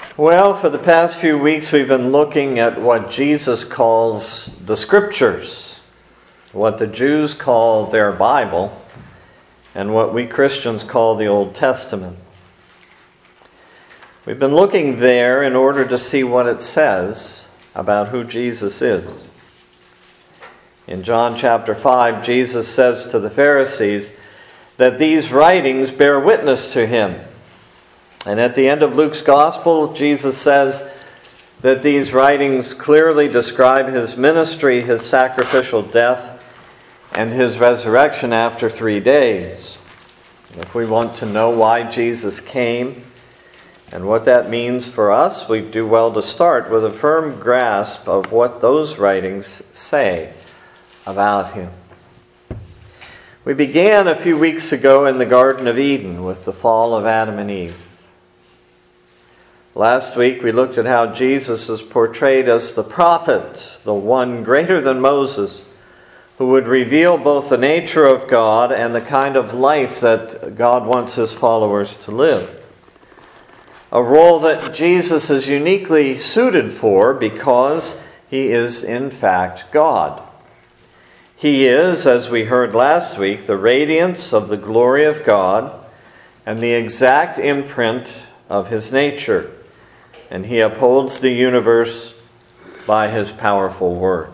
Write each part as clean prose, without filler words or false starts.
Well, for the past few weeks we've been looking at what Jesus calls the Scriptures, what the Jews call their Bible, and what we Christians call the Old Testament. We've been looking there in order to see what it says about who Jesus is. In John chapter 5, Jesus says to the Pharisees that these writings bear witness to him. And at the end of Luke's Gospel, Jesus says that these writings clearly describe his ministry, his sacrificial death, and his resurrection after 3 days. If we want to know why Jesus came and what that means for us, we do well to start with a firm grasp of what those writings say about him. We began a few weeks ago in the Garden of Eden with the fall of Adam and Eve. Last week we looked at how Jesus is portrayed as the prophet, the one greater than Moses, who would reveal both the nature of God and the kind of life that God wants his followers to live. A role that Jesus is uniquely suited for because he is in fact God. He is, as we heard last week, the radiance of the glory of God and the exact imprint of his nature. And he upholds the universe by his powerful word.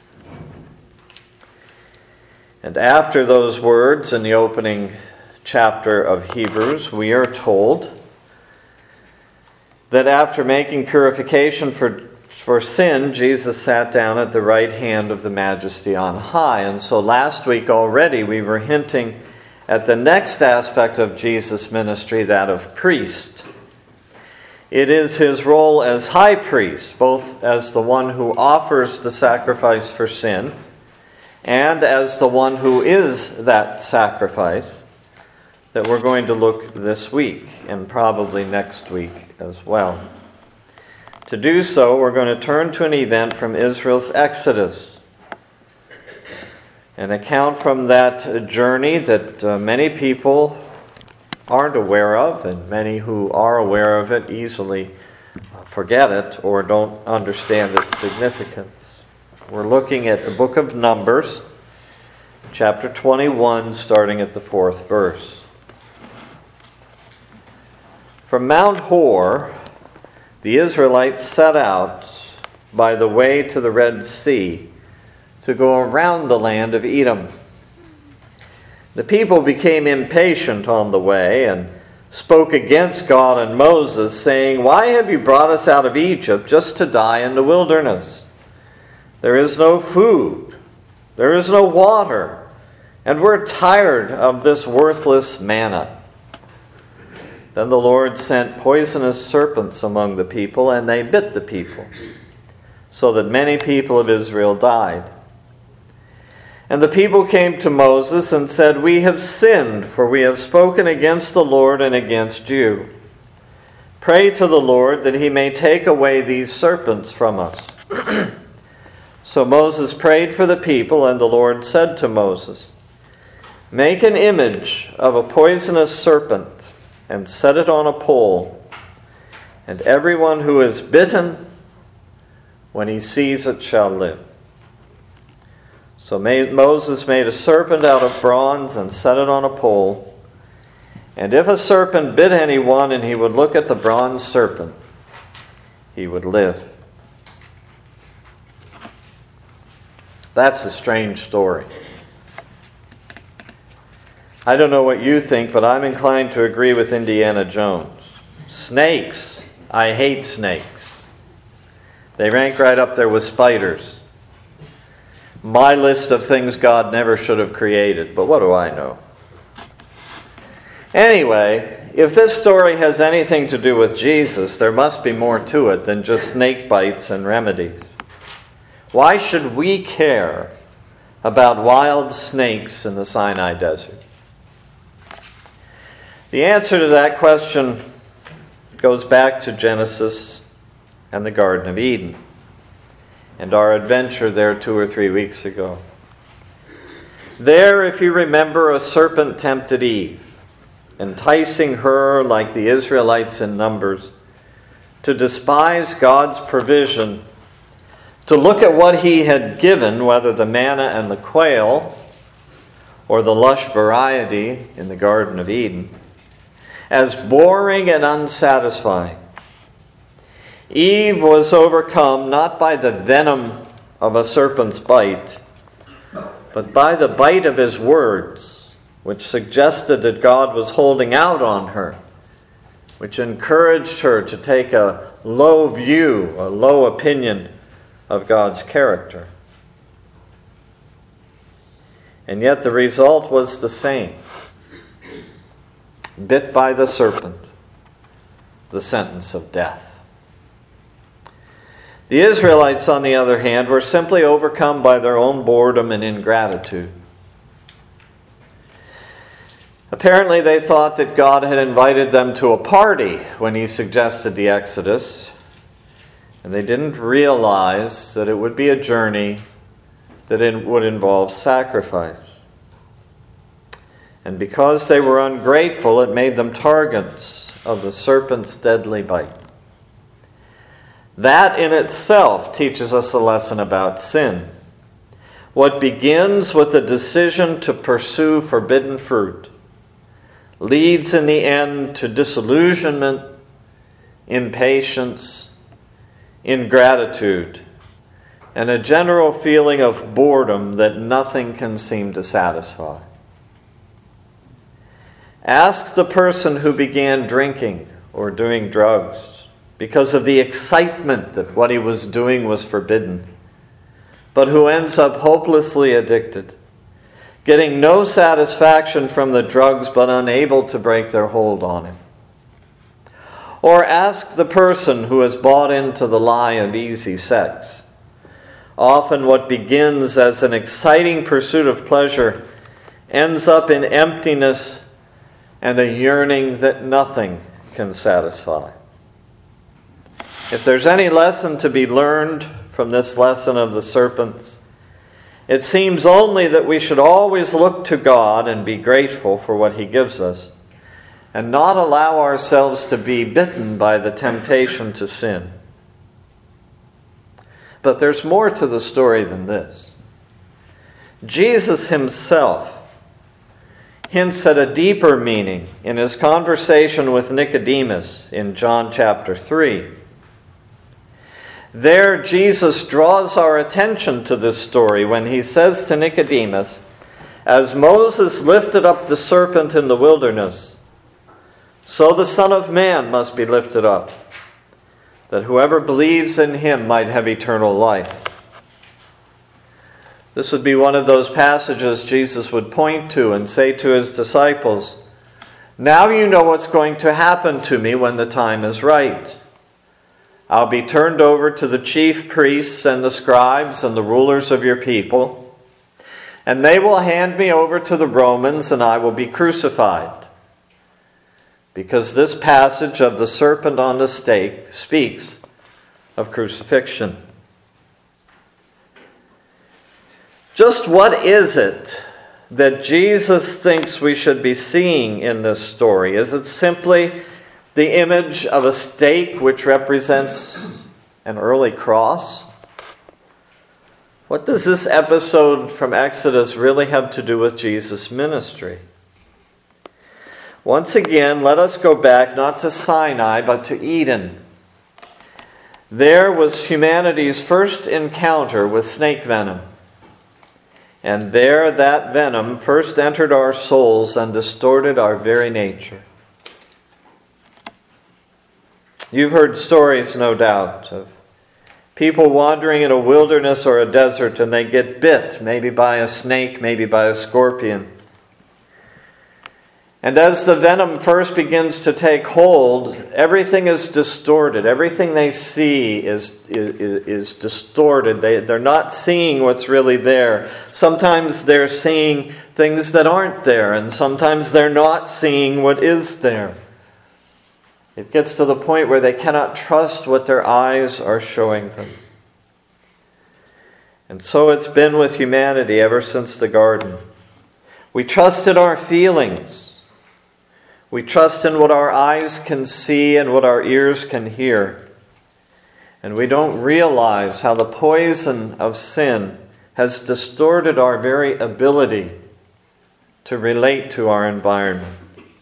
And after those words in the opening chapter of Hebrews, we are told that after making purification for sin, Jesus sat down at the right hand of the Majesty on high. And so last week already we were hinting at the next aspect of Jesus' ministry, that of priest. It is his role as high priest, both as the one who offers the sacrifice for sin and as the one who is that sacrifice, that we're going to look this week and probably next week as well. To do so, we're going to turn to an event from Israel's Exodus, an account from that journey that many people aren't aware of, and many who are aware of it easily forget it or don't understand its significance. We're looking at the book of Numbers, chapter 21, starting at the 4th verse. From Mount Hor, the Israelites set out by the way to the Red Sea to go around the land of Edom. The people became impatient on the way and spoke against God and Moses, saying, "Why have you brought us out of Egypt just to die in the wilderness? There is no food, there is no water, and we're tired of this worthless manna." Then the Lord sent poisonous serpents among the people, and they bit the people, so that many people of Israel died. And the people came to Moses and said, "We have sinned, for we have spoken against the Lord and against you. Pray to the Lord that he may take away these serpents from us." So Moses prayed for the people, and the Lord said to Moses, "Make an image of a poisonous serpent and set it on a pole, and everyone who is bitten, when he sees it, shall live." So Moses made a serpent out of bronze and set it on a pole. And if a serpent bit anyone and he would look at the bronze serpent, he would live. That's a strange story. I don't know what you think, but I'm inclined to agree with Indiana Jones. Snakes. I hate snakes. They rank right up there with spiders. My list of things God never should have created, but what do I know? Anyway, if this story has anything to do with Jesus, there must be more to it than just snake bites and remedies. Why should we care about wild snakes in the Sinai desert? The answer to that question goes back to Genesis and the Garden of Eden, and our adventure there 2 or 3 weeks ago. There, if you remember, a serpent tempted Eve, enticing her, like the Israelites in Numbers, to despise God's provision, to look at what he had given, whether the manna and the quail or the lush variety in the Garden of Eden, as boring and unsatisfying. Eve was overcome not by the venom of a serpent's bite, but by the bite of his words, which suggested that God was holding out on her, which encouraged her to take a low view, a low opinion of God's character. And yet the result was the same. Bit by the serpent, the sentence of death. The Israelites, on the other hand, were simply overcome by their own boredom and ingratitude. Apparently they thought that God had invited them to a party when he suggested the Exodus, and they didn't realize that it would be a journey that it would involve sacrifice. And because they were ungrateful, it made them targets of the serpent's deadly bite. That in itself teaches us a lesson about sin. What begins with a decision to pursue forbidden fruit leads in the end to disillusionment, impatience, ingratitude, and a general feeling of boredom that nothing can seem to satisfy. Ask the person who began drinking or doing drugs because of the excitement that what he was doing was forbidden, but who ends up hopelessly addicted, getting no satisfaction from the drugs but unable to break their hold on him. Or ask the person who has bought into the lie of easy sex. Often what begins as an exciting pursuit of pleasure ends up in emptiness and a yearning that nothing can satisfy. If there's any lesson to be learned from this lesson of the serpents, it seems only that we should always look to God and be grateful for what he gives us, and not allow ourselves to be bitten by the temptation to sin. But there's more to the story than this. Jesus himself hints at a deeper meaning in his conversation with Nicodemus in John chapter 3. There, Jesus draws our attention to this story when he says to Nicodemus, "As Moses lifted up the serpent in the wilderness, so the Son of Man must be lifted up, that whoever believes in him might have eternal life." This would be one of those passages Jesus would point to and say to his disciples, "Now you know what's going to happen to me when the time is right. I'll be turned over to the chief priests and the scribes and the rulers of your people, and they will hand me over to the Romans, and I will be crucified." Because this passage of the serpent on the stake speaks of crucifixion. Just what is it that Jesus thinks we should be seeing in this story? Is it simply the image of a stake which represents an early cross? What does this episode from Exodus really have to do with Jesus' ministry? Once again, let us go back not to Sinai, but to Eden. There was humanity's first encounter with snake venom. And there that venom first entered our souls and distorted our very nature. You've heard stories, no doubt, of people wandering in a wilderness or a desert and they get bit, maybe by a snake, maybe by a scorpion. And as the venom first begins to take hold, everything is distorted. Everything they see is distorted. They're not seeing what's really there. Sometimes they're seeing things that aren't there, and sometimes they're not seeing what is there. It gets to the point where they cannot trust what their eyes are showing them. And so it's been with humanity ever since the garden. We trust in our feelings. We trust in what our eyes can see and what our ears can hear. And we don't realize how the poison of sin has distorted our very ability to relate to our environment.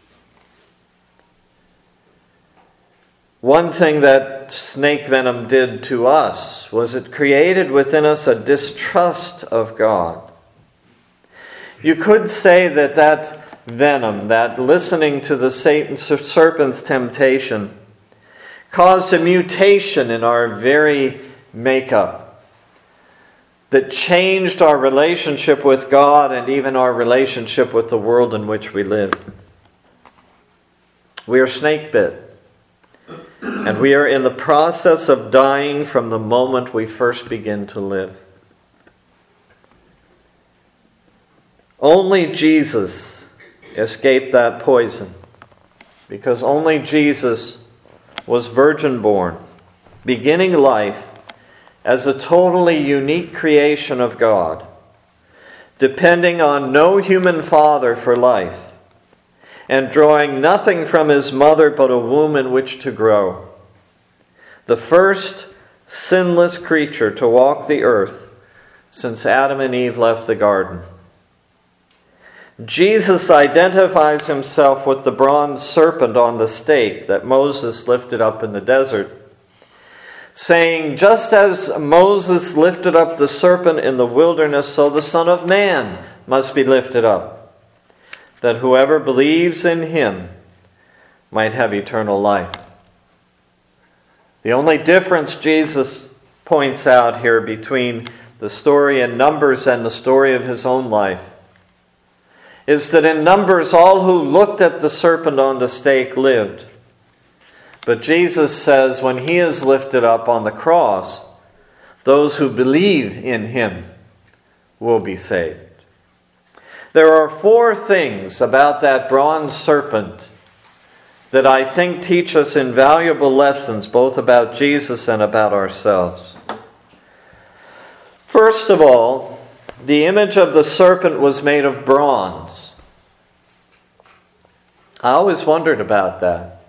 One thing that snake venom did to us was it created within us a distrust of God. You could say that venom, that listening to the serpent's temptation, caused a mutation in our very makeup that changed our relationship with God and even our relationship with the world in which we live. We are snake bit. And we are in the process of dying from the moment we first begin to live. Only Jesus escaped that poison, because only Jesus was virgin born, beginning life as a totally unique creation of God, depending on no human father for life, and drawing nothing from his mother but a womb in which to grow. The first sinless creature to walk the earth since Adam and Eve left the garden. Jesus identifies himself with the bronze serpent on the stake that Moses lifted up in the desert, saying, just as Moses lifted up the serpent in the wilderness, so the Son of Man must be lifted up, that whoever believes in him might have eternal life. The only difference Jesus points out here between the story in Numbers and the story of his own life is that in Numbers all who looked at the serpent on the stake lived. But Jesus says when he is lifted up on the cross, those who believe in him will be saved. There are 4 things about that bronze serpent that I think teach us invaluable lessons both about Jesus and about ourselves. First of all, the image of the serpent was made of bronze. I always wondered about that.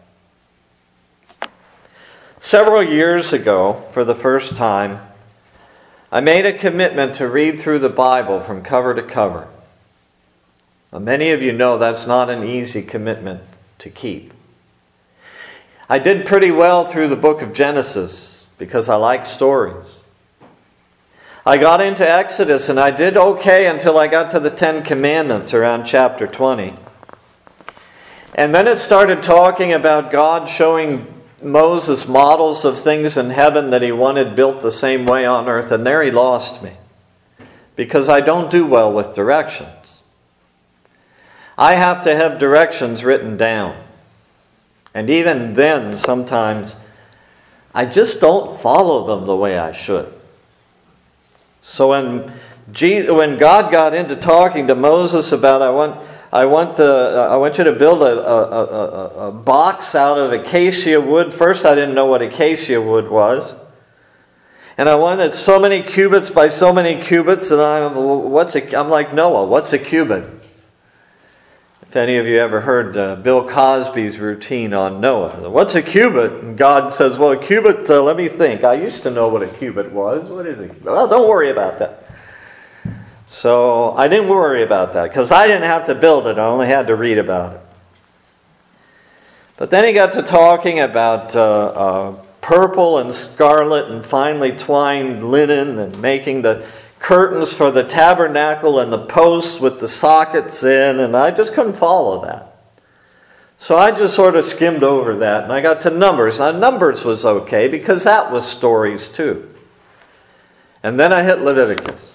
Several years ago, for the first time, I made a commitment to read through the Bible from cover to cover. Now, many of you know that's not an easy commitment to keep. I did pretty well through the book of Genesis because I like stories. I got into Exodus and I did okay until I got to the 10 Commandments around chapter 20. And then it started talking about God showing Moses models of things in heaven that he wanted built the same way on earth, and there he lost me because I don't do well with directions. I have to have directions written down. And even then, sometimes, I just don't follow them the way I should. So when God got into talking to Moses about, I want you to build a box out of acacia wood. First, I didn't know what acacia wood was. And I wanted so many cubits by so many cubits, and I'm like Noah, what's a cubit? If any of you ever heard Bill Cosby's routine on Noah, what's a cubit? And God says, well, a cubit, let me think. I used to know what a cubit was. What is it? Well, don't worry about that. So I didn't worry about that because I didn't have to build it. I only had to read about it. But then he got to talking about purple and scarlet and finely twined linen and making the curtains for the tabernacle and the posts with the sockets in, and I just couldn't follow that. So I just sort of skimmed over that, and I got to Numbers. Now, Numbers was okay because that was stories too. And then I hit Leviticus.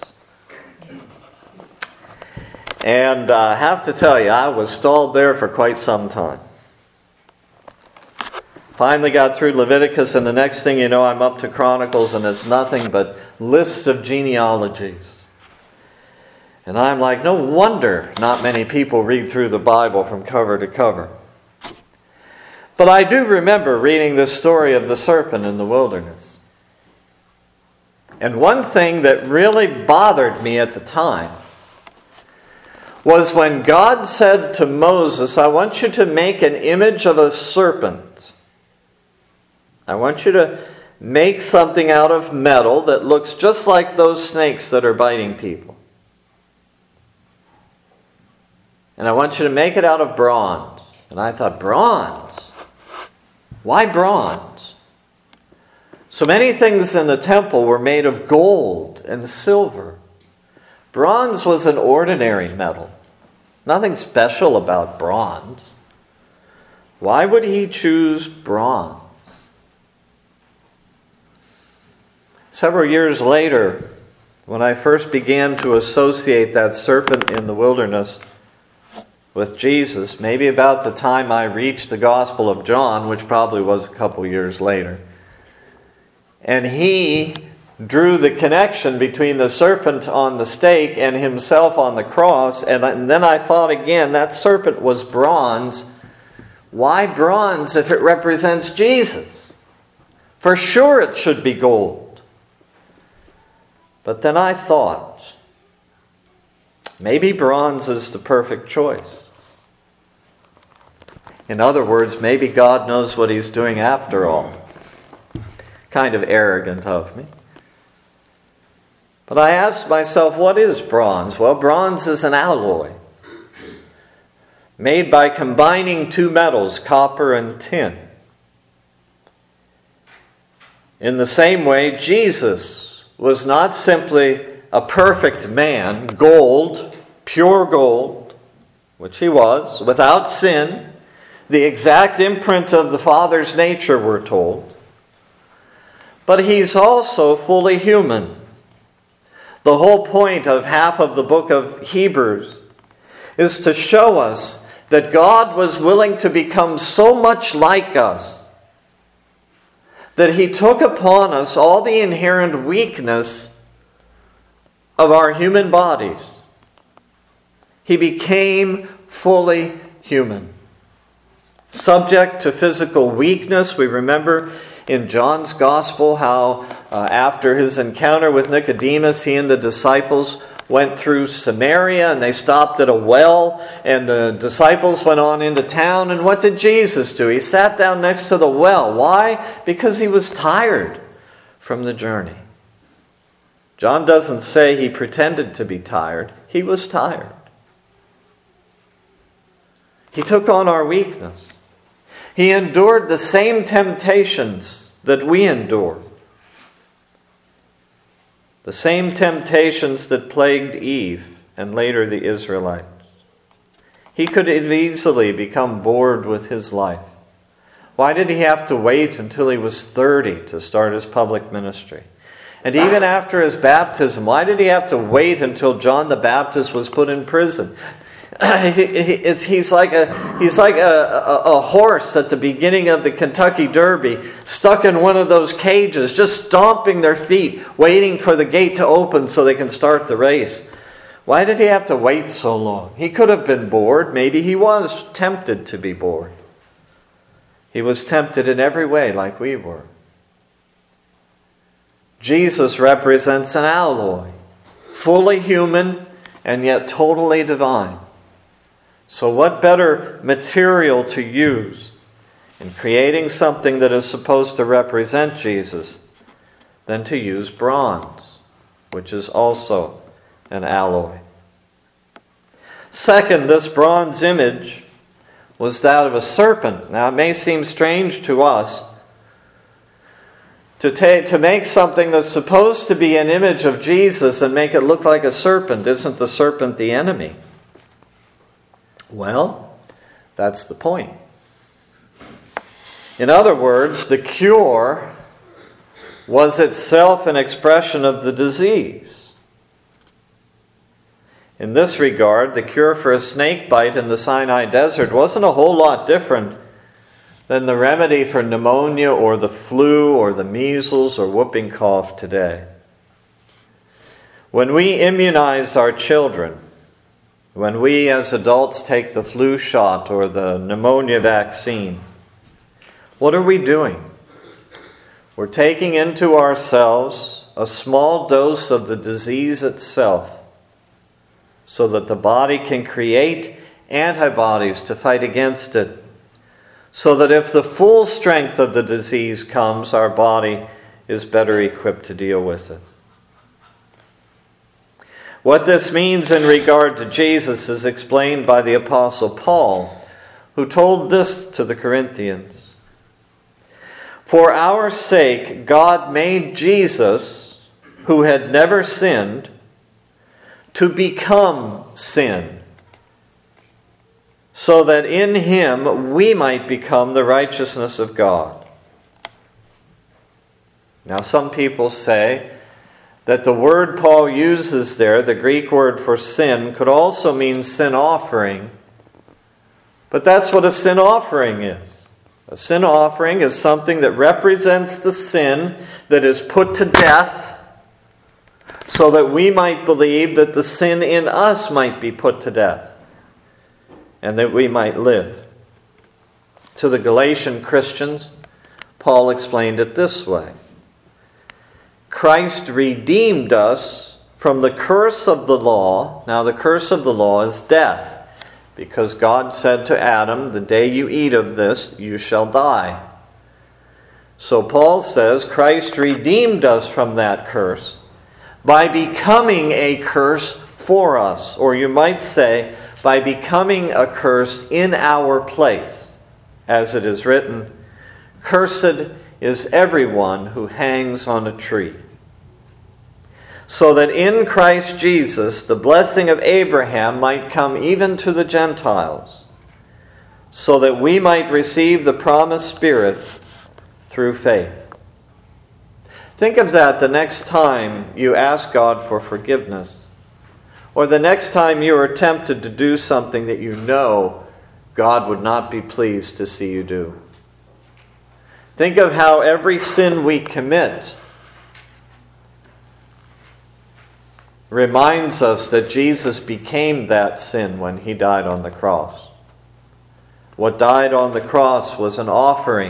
And I have to tell you, I was stalled there for quite some time. Finally got through Leviticus, and the next thing you know, I'm up to Chronicles, and it's nothing but lists of genealogies. And I'm like, no wonder not many people read through the Bible from cover to cover. But I do remember reading this story of the serpent in the wilderness. And one thing that really bothered me at the time was when God said to Moses, I want you to make an image of a serpent. I want you to make something out of metal that looks just like those snakes that are biting people. And I want you to make it out of bronze. And I thought, bronze? Why bronze? So many things in the temple were made of gold and silver. Bronze was an ordinary metal. Nothing special about bronze. Why would he choose bronze? Several years later, when I first began to associate that serpent in the wilderness with Jesus, maybe about the time I reached the Gospel of John, which probably was a couple years later, and he drew the connection between the serpent on the stake and himself on the cross, and then I thought again, that serpent was bronze. Why bronze if it represents Jesus? For sure it should be gold. But then I thought, maybe bronze is the perfect choice. In other words, maybe God knows what he's doing after all. Kind of arrogant of me. But I asked myself, what is bronze? Well, bronze is an alloy made by combining two metals, copper and tin. In the same way, Jesus was not simply a perfect man, gold, pure gold, which he was, without sin, the exact imprint of the Father's nature, we're told. But he's also fully human. The whole point of half of the book of Hebrews is to show us that God was willing to become so much like us that he took upon us all the inherent weakness of our human bodies. He became fully human. Subject to physical weakness, we remember in John's Gospel how after his encounter with Nicodemus, he and the disciples went through Samaria and they stopped at a well, and the disciples went on into town. And what did Jesus do? He sat down next to the well. Why? Because he was tired from the journey. John doesn't say he pretended to be tired. He was tired. He took on our weakness. He endured the same temptations that we endure. The same temptations that plagued Eve and later the Israelites. He could have easily become bored with his life. Why did he have to wait until he was 30 to start his public ministry? And even after his baptism, why did he have to wait until John the Baptist was put in prison? He's like a horse at the beginning of the Kentucky Derby, stuck in one of those cages, just stomping their feet, waiting for the gate to open so they can start the race. Why did he have to wait so long? He could have been bored. Maybe he was tempted to be bored. He was tempted in every way like we were. Jesus represents an alloy, fully human and yet totally divine. So what better material to use in creating something that is supposed to represent Jesus than to use bronze, which is also an alloy. Second, this bronze image was that of a serpent. Now it may seem strange to us to make something that's supposed to be an image of Jesus and make it look like a serpent. Isn't the serpent the enemy? Well, that's the point. In other words, the cure was itself an expression of the disease. In this regard, the cure for a snake bite in the Sinai desert wasn't a whole lot different than the remedy for pneumonia or the flu or the measles or whooping cough today. When we immunize our children, when we as adults take the flu shot or the pneumonia vaccine, what are we doing? We're taking into ourselves a small dose of the disease itself so that the body can create antibodies to fight against it. So that if the full strength of the disease comes, our body is better equipped to deal with it. What this means in regard to Jesus is explained by the Apostle Paul, who told this to the Corinthians. For our sake, God made Jesus, who had never sinned, to become sin, so that in him we might become the righteousness of God. Now, some people say that the word Paul uses there, the Greek word for sin, could also mean sin offering. But that's what a sin offering is. A sin offering is something that represents the sin that is put to death, so that we might believe that the sin in us might be put to death, and that we might live. To the Galatian Christians, Paul explained it this way. Christ redeemed us from the curse of the law. Now, the curse of the law is death, because God said to Adam, the day you eat of this, you shall die. So Paul says Christ redeemed us from that curse by becoming a curse for us. Or you might say, by becoming a curse in our place. As it is written, cursed is everyone who hangs on a tree. So that in Christ Jesus the blessing of Abraham might come even to the Gentiles, so that we might receive the promised Spirit through faith. Think of that the next time you ask God for forgiveness, or the next time you are tempted to do something that you know God would not be pleased to see you do. Think of how every sin we commit reminds us that Jesus became that sin when he died on the cross. What died on the cross was an offering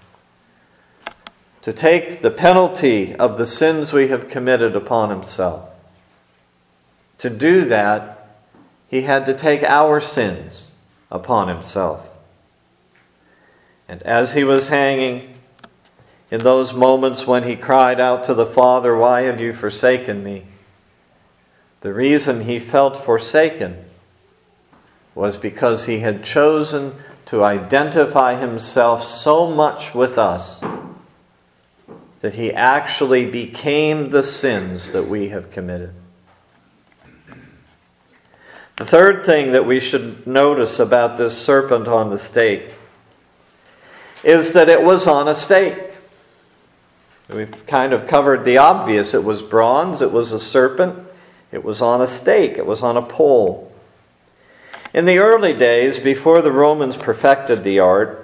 to take the penalty of the sins we have committed upon himself. To do that, he had to take our sins upon himself. And as he was hanging, in those moments when he cried out to the Father, "Why have you forsaken me?" the reason he felt forsaken was because he had chosen to identify himself so much with us that he actually became the sins that we have committed. The third thing that we should notice about this serpent on the stake is that it was on a stake. We've kind of covered the obvious. It was bronze, it was a serpent, it was on a stake, it was on a pole. In the early days, before the Romans perfected the art,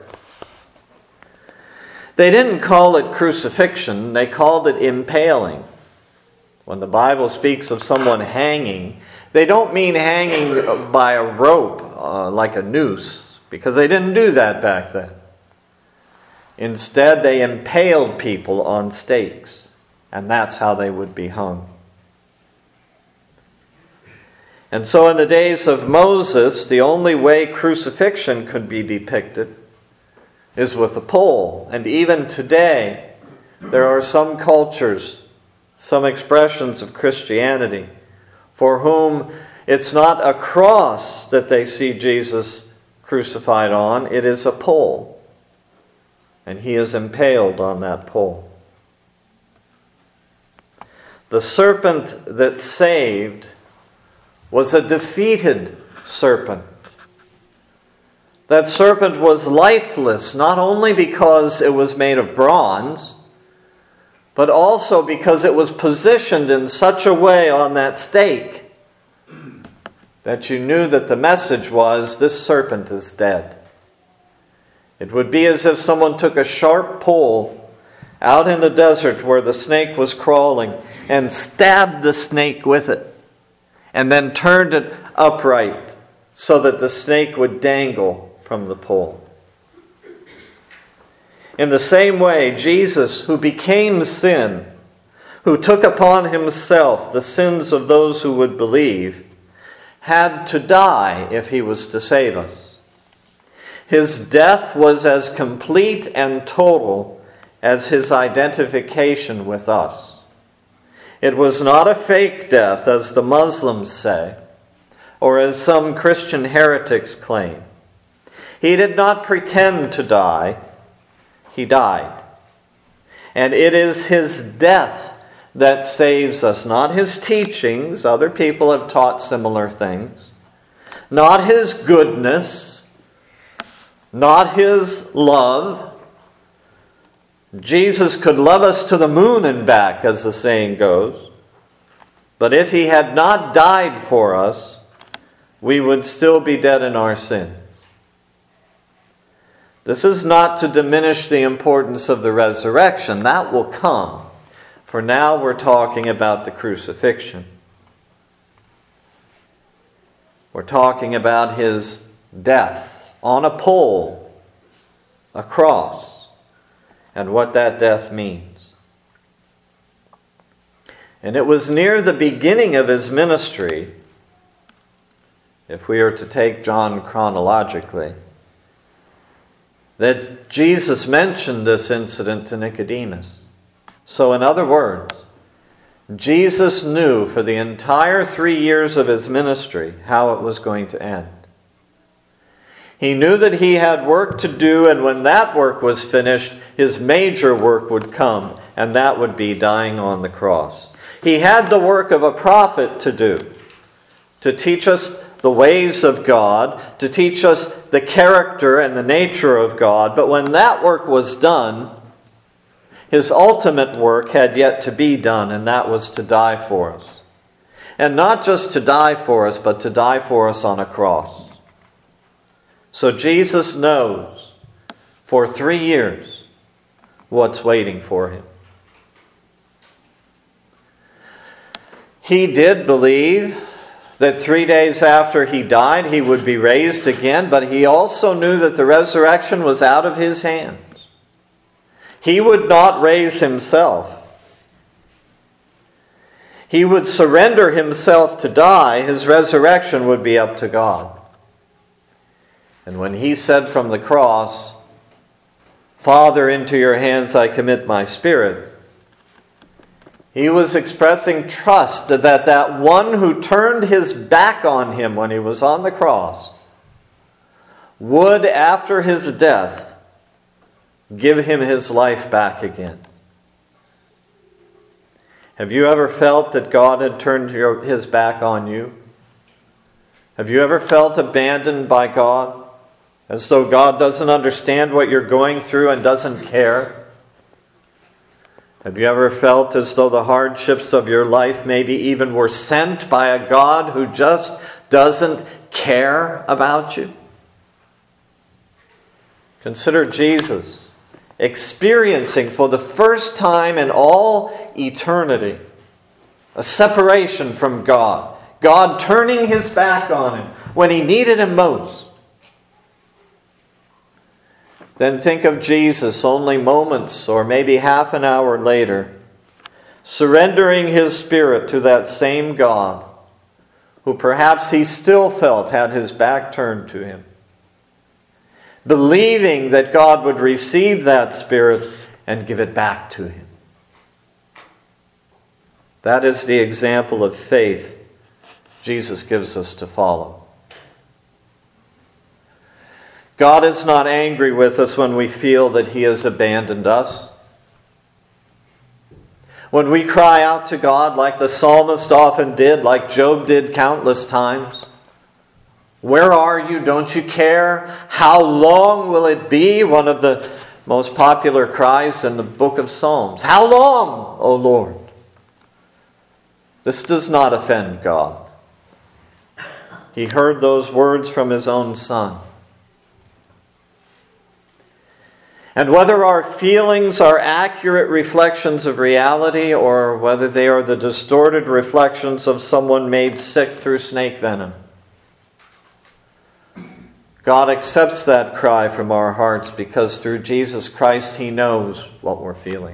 they didn't call it crucifixion, they called it impaling. When the Bible speaks of someone hanging, they don't mean hanging by a rope like a noose, because they didn't do that back then. Instead, they impaled people on stakes, and that's how they would be hung. And so in the days of Moses, the only way crucifixion could be depicted is with a pole. And even today, there are some cultures, some expressions of Christianity, for whom it's not a cross that they see Jesus crucified on, it is a pole. And he is impaled on that pole. The serpent that saved was a defeated serpent. That serpent was lifeless, not only because it was made of bronze, but also because it was positioned in such a way on that stake that you knew that the message was, this serpent is dead. It would be as if someone took a sharp pole out in the desert where the snake was crawling and stabbed the snake with it, and then turned it upright so that the snake would dangle from the pole. In the same way, Jesus, who became sin, who took upon himself the sins of those who would believe, had to die if he was to save us. His death was as complete and total as his identification with us. It was not a fake death, as the Muslims say, or as some Christian heretics claim. He did not pretend to die. He died. And it is his death that saves us, not his teachings. Other people have taught similar things. Not his goodness, not his love. Jesus could love us to the moon and back, as the saying goes. But if he had not died for us, we would still be dead in our sins. This is not to diminish the importance of the resurrection. That will come. For now we're talking about the crucifixion. We're talking about his death on a pole, a cross, and what that death means. And it was near the beginning of his ministry, if we are to take John chronologically, that Jesus mentioned this incident to Nicodemus. So in other words, Jesus knew for the entire 3 years of his ministry how it was going to end. He knew that he had work to do, and when that work was finished, his major work would come, and that would be dying on the cross. He had the work of a prophet to do, to teach us the ways of God, to teach us the character and the nature of God. But when that work was done, his ultimate work had yet to be done, and that was to die for us. And not just to die for us, but to die for us on a cross. So Jesus knows for 3 years what's waiting for him. He did believe that 3 days after he died, he would be raised again, but he also knew that the resurrection was out of his hands. He would not raise himself. He would surrender himself to die. His resurrection would be up to God. And when he said from the cross, "Father, into your hands I commit my spirit," he was expressing trust that one who turned his back on him when he was on the cross would, after his death, give him his life back again. Have you ever felt that God had turned his back on you? Have you ever felt abandoned by God? As though God doesn't understand what you're going through and doesn't care? Have you ever felt as though the hardships of your life maybe even were sent by a God who just doesn't care about you? Consider Jesus experiencing for the first time in all eternity a separation from God. God turning his back on him when he needed him most. Then think of Jesus only moments or maybe half an hour later, surrendering his spirit to that same God who perhaps he still felt had his back turned to him. Believing that God would receive that spirit and give it back to him. That is the example of faith Jesus gives us to follow. God is not angry with us when we feel that he has abandoned us. When we cry out to God like the psalmist often did, like Job did countless times, "Where are you? Don't you care? How long will it be?" One of the most popular cries in the book of Psalms. "How long, O Lord?" This does not offend God. He heard those words from his own Son. And whether our feelings are accurate reflections of reality or whether they are the distorted reflections of someone made sick through snake venom, God accepts that cry from our hearts because through Jesus Christ he knows what we're feeling.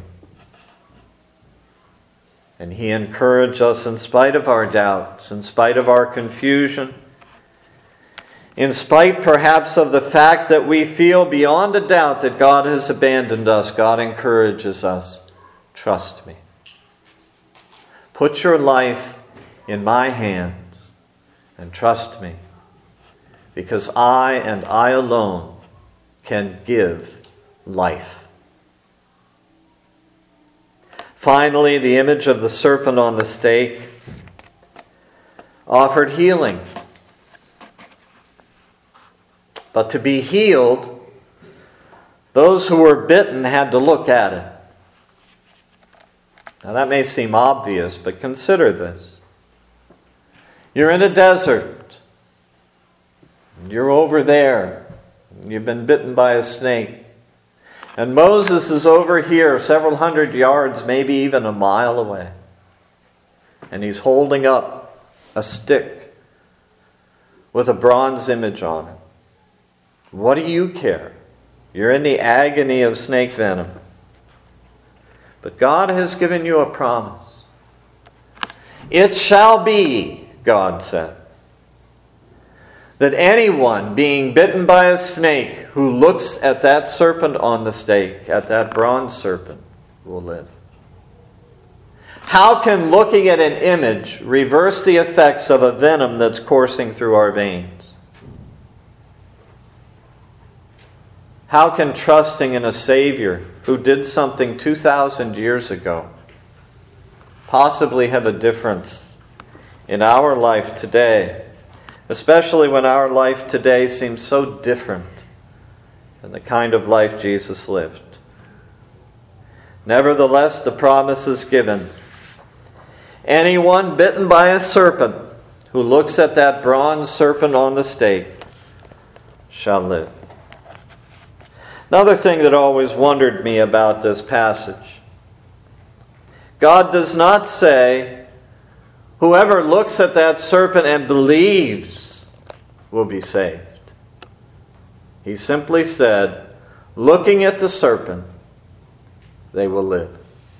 And he encourages us in spite of our doubts, in spite of our confusion, In spite perhaps of the fact that we feel beyond a doubt that God has abandoned us, God encourages us, trust me. Put your life in my hands and trust me, because I and I alone can give life. Finally, the image of the serpent on the stake offered healing. But to be healed, those who were bitten had to look at it. Now that may seem obvious, but consider this. You're in a desert. You're over there. You've been bitten by a snake. And Moses is over here, several hundred yards, maybe even a mile away. And he's holding up a stick with a bronze image on it. What do you care? You're in the agony of snake venom. But God has given you a promise. It shall be, God said, that anyone being bitten by a snake who looks at that serpent on the stake, at that bronze serpent, will live. How can looking at an image reverse the effects of a venom that's coursing through our veins? How can trusting in a Savior who did something 2,000 years ago possibly have a difference in our life today, especially when our life today seems so different than the kind of life Jesus lived? Nevertheless, the promise is given. Anyone bitten by a serpent who looks at that bronze serpent on the stake shall live. Another thing that always wondered me about this passage. God does not say, whoever looks at that serpent and believes will be saved. He simply said, looking at the serpent, they will live.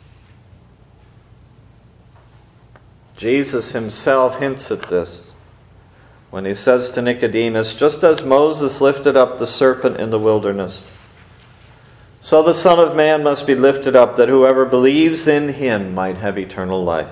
Jesus himself hints at this when he says to Nicodemus, just as Moses lifted up the serpent in the wilderness, so the Son of Man must be lifted up, that whoever believes in him might have eternal life.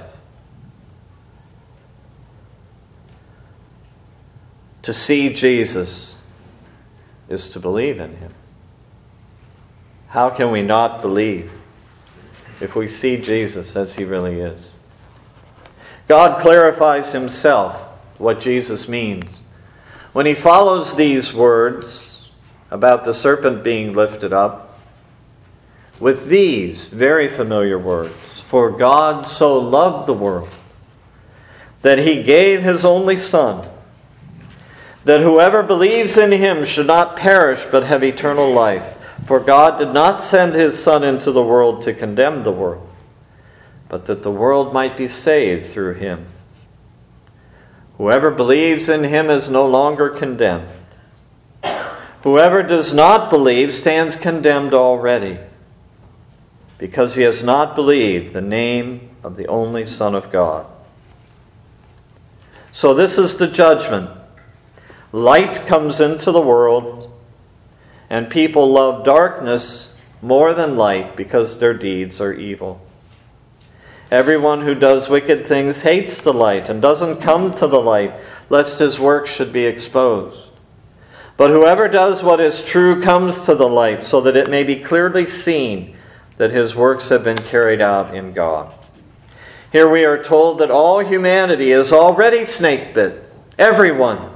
To see Jesus is to believe in him. How can we not believe if we see Jesus as he really is? God clarifies himself what Jesus means when he follows these words about the serpent being lifted up with these very familiar words. For God so loved the world that he gave his only Son, that whoever believes in him should not perish but have eternal life. For God did not send his Son into the world to condemn the world, but that the world might be saved through him. Whoever believes in him is no longer condemned. Whoever does not believe stands condemned already, because he has not believed the name of the only Son of God. So this is the judgment. Light comes into the world, and people love darkness more than light because their deeds are evil. Everyone who does wicked things hates the light and doesn't come to the light, lest his work should be exposed. But whoever does what is true comes to the light, so that it may be clearly seen that his works have been carried out in God. Here we are told that all humanity is already snake-bit. Everyone.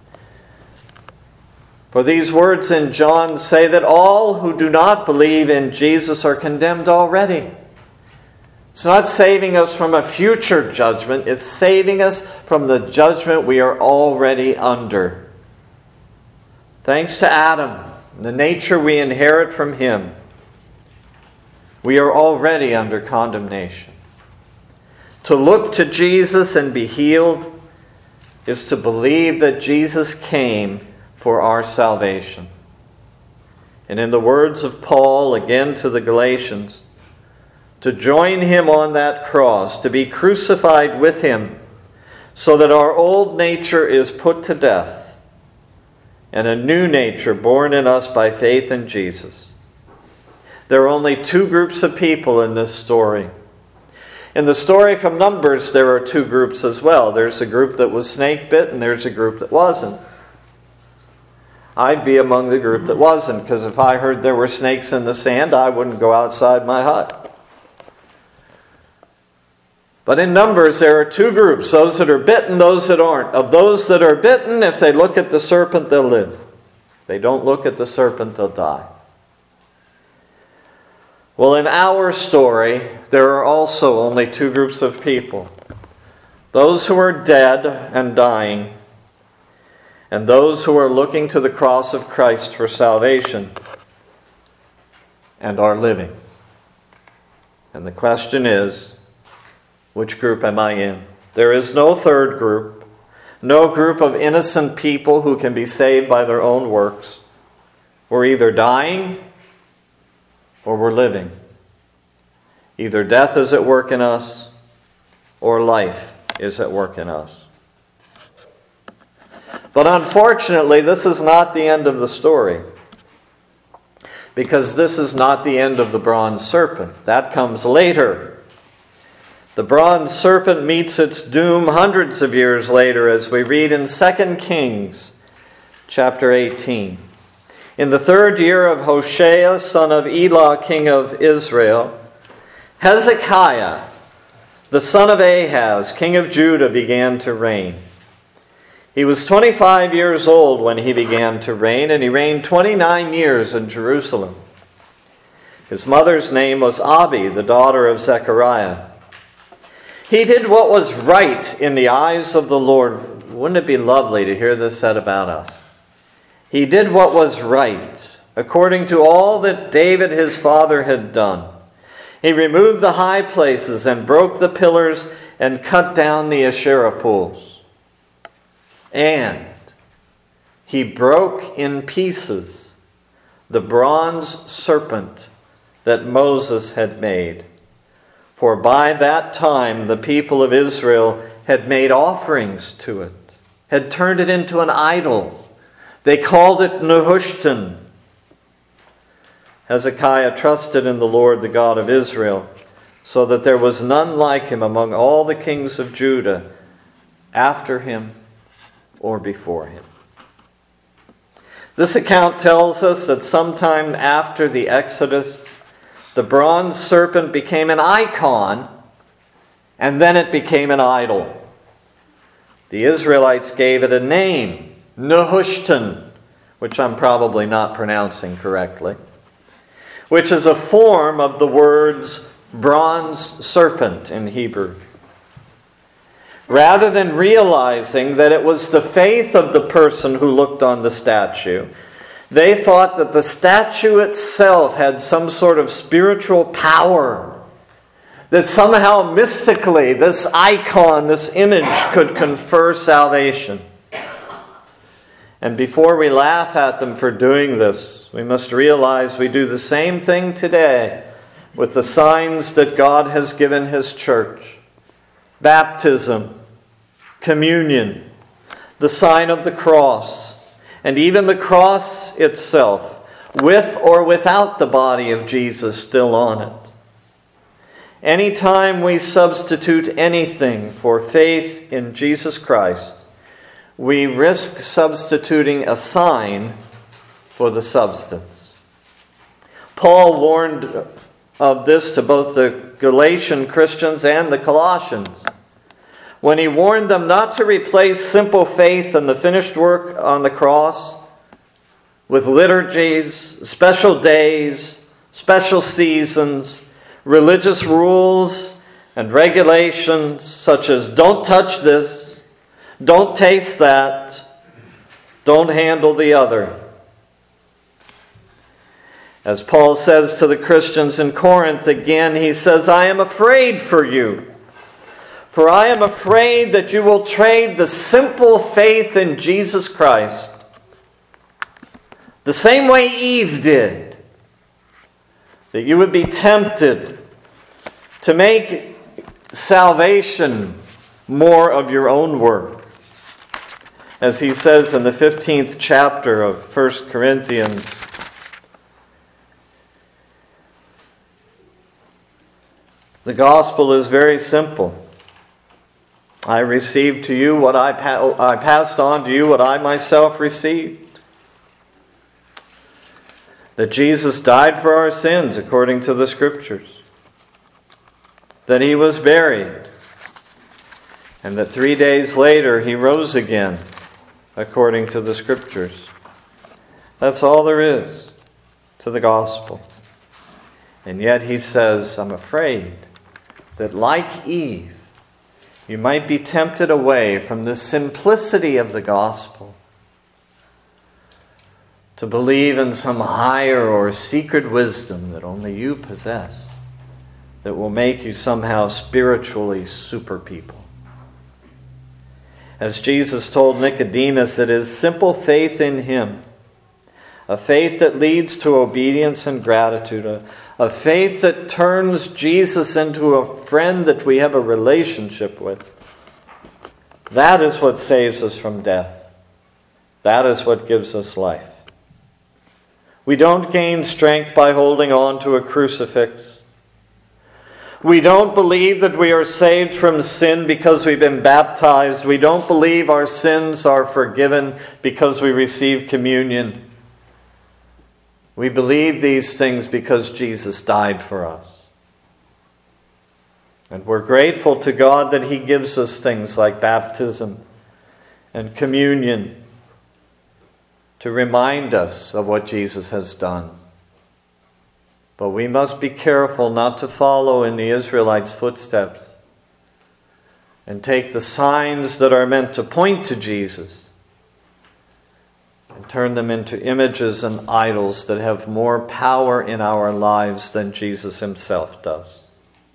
For these words in John say that all who do not believe in Jesus are condemned already. It's not saving us from a future judgment. It's saving us from the judgment we are already under. Thanks to Adam, the nature we inherit from him, we are already under condemnation. To look to Jesus and be healed is to believe that Jesus came for our salvation. And in the words of Paul, again to the Galatians, to join him on that cross, to be crucified with him, so that our old nature is put to death, and a new nature born in us by faith in Jesus. There are only two groups of people in this story. In the story from Numbers, there are two groups as well. There's a group that was snake-bit, and there's a group that wasn't. I'd be among the group that wasn't, because if I heard there were snakes in the sand, I wouldn't go outside my hut. But in Numbers, there are two groups, those that are bitten, those that aren't. Of those that are bitten, if they look at the serpent, they'll live. If they don't look at the serpent, they'll die. Well, in our story, there are also only two groups of people. Those who are dead and dying, and those who are looking to the cross of Christ for salvation and are living. And the question is, which group am I in? There is no third group, no group of innocent people who can be saved by their own works. We're either dying or we're living. Either death is at work in us or life is at work in us. But unfortunately, this is not the end of the story. Because this is not the end of the bronze serpent. That comes later. The bronze serpent meets its doom hundreds of years later, as we read in 2 Kings chapter 18. In the 3rd year of Hoshea, son of Elah, king of Israel, Hezekiah, the son of Ahaz, king of Judah, began to reign. He was 25 years old when he began to reign, and he reigned 29 years in Jerusalem. His mother's name was Abi, the daughter of Zechariah. He did what was right in the eyes of the Lord. Wouldn't it be lovely to hear this said about us? He did what was right, according to all that David his father had done. He removed the high places and broke the pillars and cut down the Asherah poles. And he broke in pieces the bronze serpent that Moses had made. For by that time the people of Israel had made offerings to it, had turned it into an idol. They called it Nehushtan. Hezekiah trusted in the Lord, the God of Israel, so that there was none like him among all the kings of Judah after him or before him. This account tells us that sometime after the Exodus, the bronze serpent became an icon, and then it became an idol. The Israelites gave it a name, Nehushtan, which I'm probably not pronouncing correctly, which is a form of the words bronze serpent in Hebrew. Rather than realizing that it was the faith of the person who looked on the statue, they thought that the statue itself had some sort of spiritual power, that somehow mystically this icon, this image could confer salvation. And before we laugh at them for doing this, we must realize we do the same thing today with the signs that God has given His church. Baptism, communion, the sign of the cross, and even the cross itself, with or without the body of Jesus still on it. Anytime we substitute anything for faith in Jesus Christ, we risk substituting a sign for the substance. Paul warned of this to both the Galatian Christians and the Colossians when he warned them not to replace simple faith in the finished work on the cross with liturgies, special days, special seasons, religious rules and regulations such as don't touch this, don't taste that, don't handle the other. As Paul says to the Christians in Corinth again, he says, I am afraid for you. For I am afraid that you will trade the simple faith in Jesus Christ the same way Eve did. That you would be tempted to make salvation more of your own work. As he says in the 15th chapter of 1 Corinthians, the gospel is very simple. I received to you what I passed on to you what I myself received. That Jesus died for our sins according to the Scriptures. That he was buried. And that 3 days later he rose again according to the Scriptures. That's all there is to the gospel. And yet he says, I'm afraid that like Eve, you might be tempted away from the simplicity of the gospel to believe in some higher or secret wisdom that only you possess, that will make you somehow spiritually super people. As Jesus told Nicodemus, it is simple faith in him, a faith that leads to obedience and gratitude, a faith that turns Jesus into a friend that we have a relationship with. That is what saves us from death. That is what gives us life. We don't gain strength by holding on to a crucifix. We don't believe that we are saved from sin because we've been baptized. We don't believe our sins are forgiven because we receive communion. We believe these things because Jesus died for us. And we're grateful to God that he gives us things like baptism and communion to remind us of what Jesus has done. But we must be careful not to follow in the Israelites' footsteps and take the signs that are meant to point to Jesus and turn them into images and idols that have more power in our lives than Jesus himself does.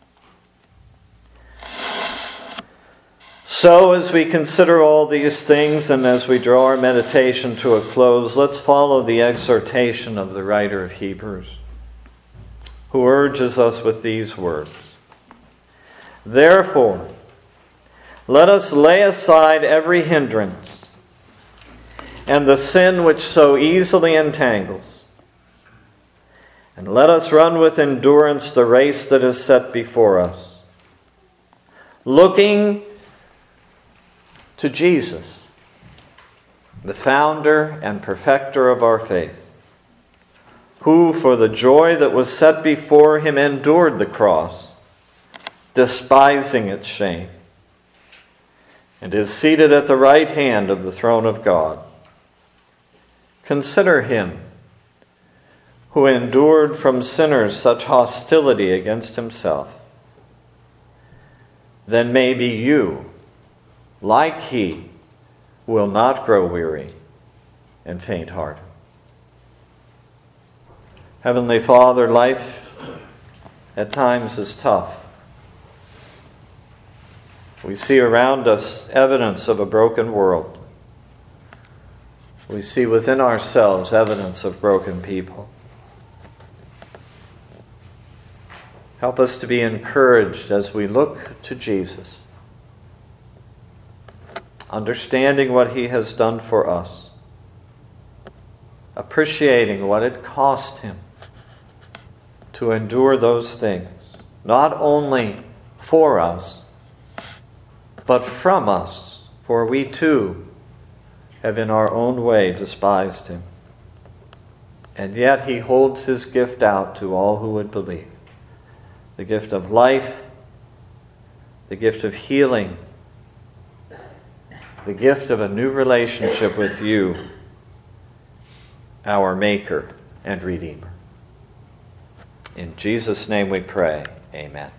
So as we consider all these things and as we draw our meditation to a close, let's follow the exhortation of the writer of Hebrews, who urges us with these words. Therefore, let us lay aside every hindrance and the sin which so easily entangles, and let us run with endurance the race that is set before us, looking to Jesus, the founder and perfecter of our faith, who for the joy that was set before him endured the cross, despising its shame, and is seated at the right hand of the throne of God. Consider him who endured from sinners such hostility against himself. Then maybe you, like he, will not grow weary and faint-hearted. Heavenly Father, life at times is tough. We see around us evidence of a broken world. We see within ourselves evidence of broken people. Help us to be encouraged as we look to Jesus, understanding what he has done for us, appreciating what it cost him to endure those things, not only for us, but from us, for we too have in our own way despised him. And yet he holds his gift out to all who would believe. The gift of life, the gift of healing, the gift of a new relationship with you, our Maker and Redeemer. In Jesus' name we pray. Amen.